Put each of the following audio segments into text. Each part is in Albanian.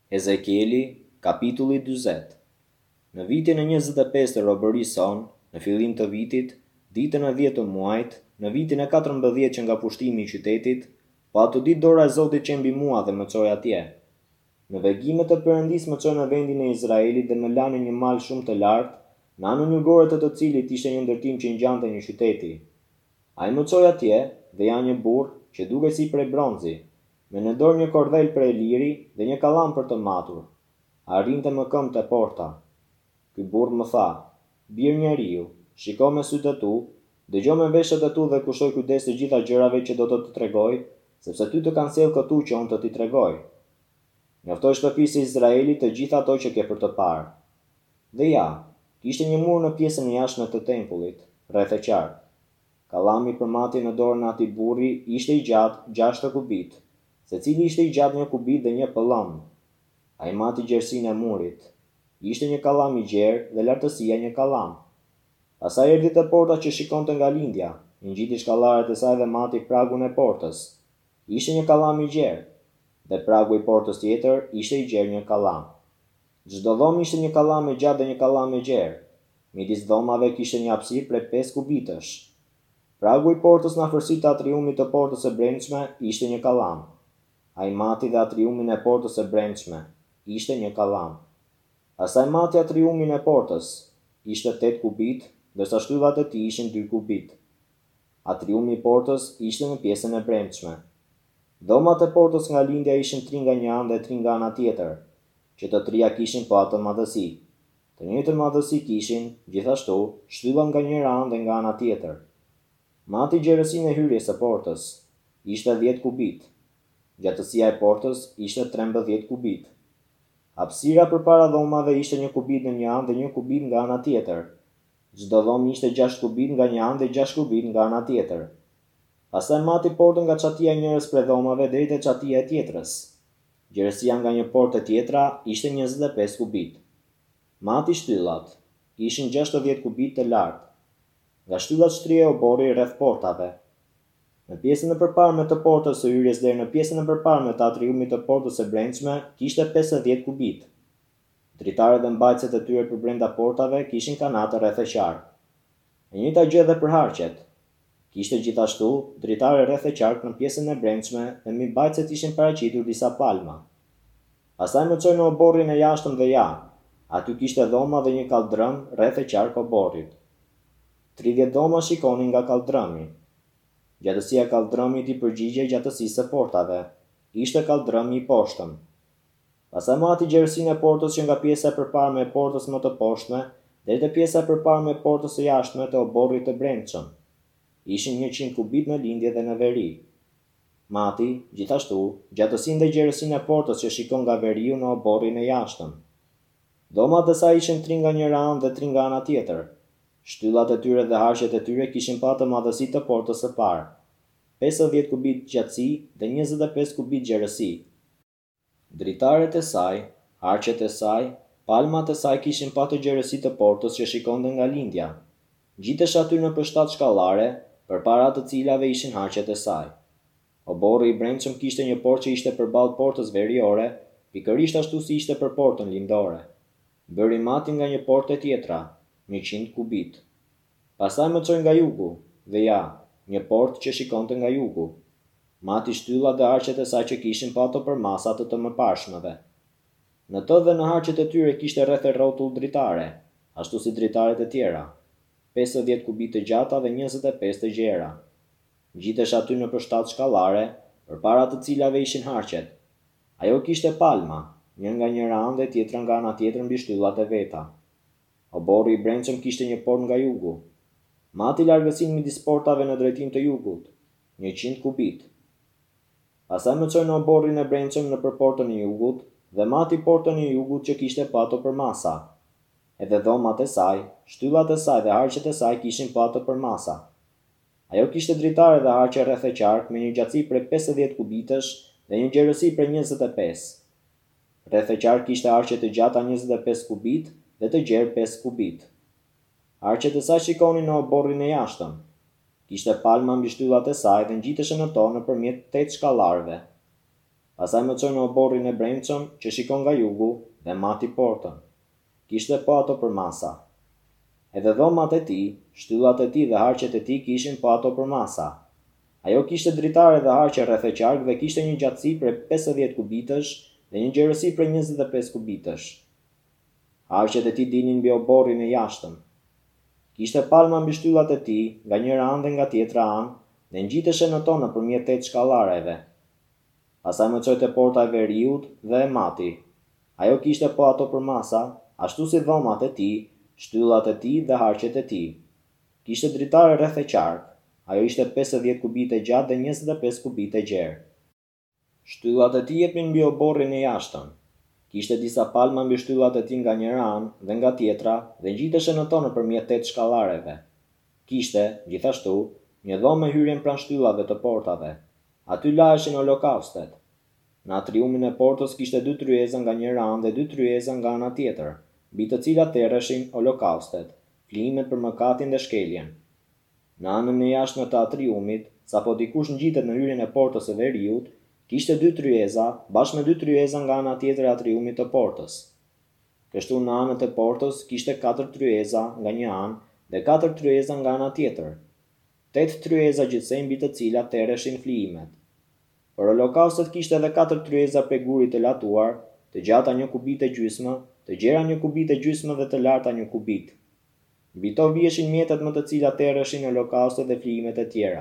Ezekieli, kapitulli 40. Në vitin e 25 të robërisë sonë, në fillim të vitit, ditën e 10 të muajit, në vitin e 14 që nga pushtimi i qytetit, po ato ditë dora e Zotit që mbi mua dhe më çoi atje. Në vegimet e Perëndisë më çoi në vendin e Izraelit dhe më lanë një mal shumë të lartë, në anën jugore të cilit ishte një ndërtim që ngjante një qyteti. Ai më çoi atje dhe ja një burr që dukej si prej bronzi, me në dorë një kordel prej liri dhe një kallam për të matur. Arrinte më këmbë te porta. Ky burr më tha: "Bir njeriu, shiko me sytë e tu, dëgjoj me veshët e tu dhe kushtoj kujdes të gjitha gjërave që do të të tregoj, sepse ty të kanë sjellë këtu që unë të t'i tregoj. Njoftoj shtëpisë e Izraelit të gjitha ato që ke për të parë." Dhe ja, kishte një mur në pjesën e jashtme të tempullit, rreth e qartë. Kallami për matje në dorën e atij burri ishte i gjatë 6 kubit, secili ishte i gjatë 1 kubit dhe 1 pëllëm. Ai mati gjersinë e murit. Ishte një kallam i gjerë dhe lartësia një kallam. Pastaj erdhi te porta që shikonte nga lindja, ngjiti shkallaret e saj dhe mati pragun e portës. Ishte një kallam i gjerë, dhe pragu i portës tjetër ishte i gjerë një kallam. Çdo dhomë ishte një kallam e gjatë dhe një kallam e gjerë. Midis dhomave kishte një hapësirë prej 5 kubitësh. Pragu i portës në afërsitë të atriumit të portës së brendshme ishte një kallam. Ai mati dhe atriumin e portës së brendshme ishte një kallam. Pastaj mati atriumin e portës ishte 8 kubit, ndërsa shtyllat e tij ishin 2 kubit. Atriumi i portës ishte në pjesën e brendshme. Dhomat e portës nga lindja ishin 3 nga një anë dhe 3 nga ana tjetër, që të trija kishin po atë madhësi. Të njëjtën madhësi kishin, gjithashtu, shtyllat nga njëra anë dhe nga ana tjetër. Mati gjerësinë e hyrjes së portës ishte 10 kubit. Gjatësia e portës ishte 13 kubit. Hapësira përpara dhomave ishte 1 kubit në një anë dhe 1 kubit nga ana tjetër. Çdo dhomë ishte 6 kubit nga një anë dhe 6 kubit nga ana tjetër. Pastaj mati portën nga çatia e njërës prej dhomave deri te çatia e tjetrës. Gjerësia nga një portë tjetra ishte 25 kubit. Mati shtyllat ishin 60 kubit të lartë. Nga shtyllat shtrihej obori rreth portave. Në pjesën e përparme të portës së hyrjes deri në pjesën e përparme të atriumit të portës së brendshme kishte 50 kubit. Dritaret dhe mbajtësit e tyre për brenda portave kishin kanate rreth e qark. E njëjta gjë edhe për harqet. Kishte gjithashtu dritare rreth e qark në pjesën e brendshme dhe mbi mbajtësit ishin paraqitur disa palma. Pastaj më çoi në oborrin e jashtëm dhe ja, aty kishte dhoma dhe një kaldrëm rreth e qark oborrit. 30 dhoma shikonin nga kaldrëmi. Gjatësia e kaldrëmit i përgjigjej gjatësisë së portave. Ishte kaldrëmi i poshtëm. Pastaj mati gjerësinë e portës që nga pjesa e përparme e portës më të poshtme deri te pjesa e përparme e portës së jashtme të oborrit të brendshëm. Ishin 100 kubit në lindje dhe në veri. Mati, gjithashtu, gjatësinë dhe gjerësinë e portës që shikon nga veriu në oborrin e jashtëm. Dhomat e saj ishin 3 nga njëra anë dhe 3 nga ana tjetër. Shtyllat e tyre dhe harqet e tyre kishin pa të madhësitë të portës së parë. 50 kubit gjatësi dhe 25 kubit gjerësi. Dritaret e saj, harqet e saj, palmat e saj kishin pa të gjerësitë të portës që shikonte nga lindja. Gjitesh aty në përshtat shkallare, përpara të cilave ishin harqet e saj. Oborri i brendshëm kishte një portë që ishte përballë portës veriore, pikërisht ashtu si ishte për portën lindore. Bëri mati nga një portë tjetra, 100 kubit. Pastaj më çoi nga jugu, dhe ja, një portë që shikonte nga jugu. Mati shtyllat dhe harqet e saj që kishin pa ato për masat të mëparshmeve. Në të dhe në harqet e tyre kishte rreth e rrotull dritare, ashtu si dritaret e tjera, 50 kubit të gjata dhe 25 të gjera. Gjitesh aty në përshtat shkallare, përpara të cilave ishin harqet. Ajo kishte palma, një nga njëra anë dhe tjetra nga ana tjetër mbi shtyllat e veta. Oborri i brendshëm kishte një portë nga jugu. Mati largësinë midis portave në drejtim të jugut, 100 kubit. Pastaj më çoi në oborrin e brendshëm në portën e jugut dhe mati portën e jugut që kishte pato për masa. Edhe dhomat e saj, shtyllat e saj dhe harqet e saj kishin pato për masa. Ajo kishte dritare dhe harqe rreth e qark me një gjatësi prej 50 kubitësh dhe një gjerësi prej 25. Rreth e qark kishte harqe të gjata 25 kubit dhe të gjerë 5 kubit. Harqet e saj shikonin në oborrin e jashtëm. Kishte palma mbi shtyllat e saj dhe ngjiteshin në to nëpërmjet 8 shkallarëve. Pastaj më çoi në oborrin e brendshëm që shikon nga jugu dhe mati portën. Kishte po ato për masa. Edhe dhomat e tij, shtyllat e tij dhe harqet e tij kishin po ato për masa. Ajo kishte dritare dhe harqe rreth e qark dhe kishte një gjatësi prej 50 kubitësh dhe një gjerësi prej 25 kubitësh. Harqet e tij dinin mbi oborrin e jashtëm. Kishte palma mbi shtyllat e tij, nga njëra anë dhe nga tjetra anë, dhe ngjiteshe në to nëpërmjet 8 shkallareve. Pastaj më çoi te porta e veriut dhe e mati. Ajo kishte po ato për masa, ashtu si dhomat e tij, shtyllat e tij dhe harqet e tij. Kishte dritare rreth e qark. Ajo ishte 50 kubite gjatë dhe 25 kubite gjerë. Shtyllat e tij jepnin mbi oborrin e jashtëm. Kishte disa palma mbi shtyllat e tij nga njëra anë dhe nga tjetra dhe ngjiteshe në to nëpërmjet 8 shkallareve. Kishte, gjithashtu, një dhomë me hyrjen pranë shtyllave të portave. Aty laheshin holokaustet. Në atriumin e portës kishte 2 tryeza nga njëra anë dhe 2 tryeza nga ana tjetër, mbi të cilat terreshin holokaustet, flimet për mëkatin dhe shkeljen. Në anën e jashtme të atriumit, sapo dikush ngjitet në hyrjen e portës së veriut, kishte 2 tryeza, bashkë me 2 tryeza nga ana tjetër e atriumit të portës. Kështu në anët e portës kishte 4 tryeza nga një anë dhe 4 tryeza nga ana tjetër. 8 tryeza gjithsej mbi të cilat terreshin flimet. Për holokaustet kishte edhe 4 tryeza prej gurit të latuar, të gjata 1 kubit e gjysmë, të gjera 1 kubit e gjysmë dhe të larta 1 kubit. Mbi to vieshin mjetet më të cilat terreshin holokaustet dhe flimet e tjera.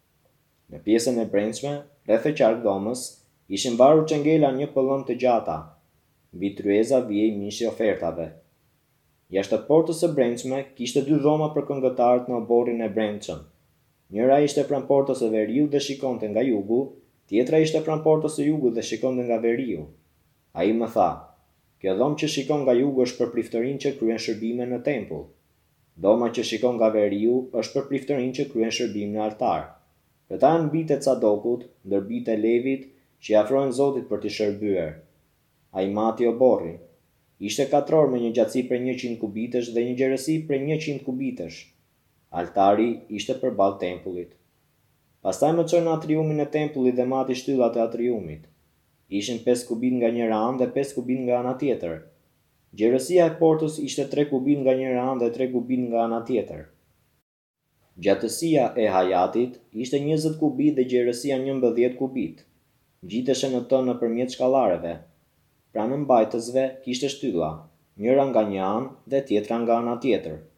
Në pjesën e brendshme, rreth e qark dhomës, ishin mbarur çengela 1 pëllëm të gjata. Mbi tryeza vijej mishi i ofertave. Jashtë portës së brendshme kishte 2 dhoma për këngëtarët në oborrin e brendshëm. Njëra ishte pranë portës së veriut dhe shikonte nga jugu, tjetra ishte pranë portës së jugut dhe shikonte nga veriu. Ai më tha: "Kjo dhomë që shikon nga jugu është për priftërinë që kryen shërbime në tempull. Dhoma që shikon nga veriu është për priftërinë që kryen shërbim në altar. Këta janë bijtë e Cadokut, ndër bijtë e Levit që i afrohen Zotit për t'i shërbyer." Ai mati oborri. Ishte katror me një gjatësi prej 100 kubitësh dhe një gjerësi prej 100 kubitësh. Altari ishte përballë tempullit. Pastaj më çoi në atriumin e tempullit dhe mati shtyllat e atriumit. Ishin 5 kubit nga njëra anë dhe 5 kubit nga ana tjetër. Gjerësia e portës ishte 3 kubit nga njëra anë dhe 3 kubit nga ana tjetër. Gjatësia e hajatit ishte 20 kubit dhe gjerësia 11 kubit. Ngjiteshe në to nëpërmjet shkallareve. Pranë mbajtësve kishte shtylla, njëra nga një anë dhe tjetra nga ana tjetër.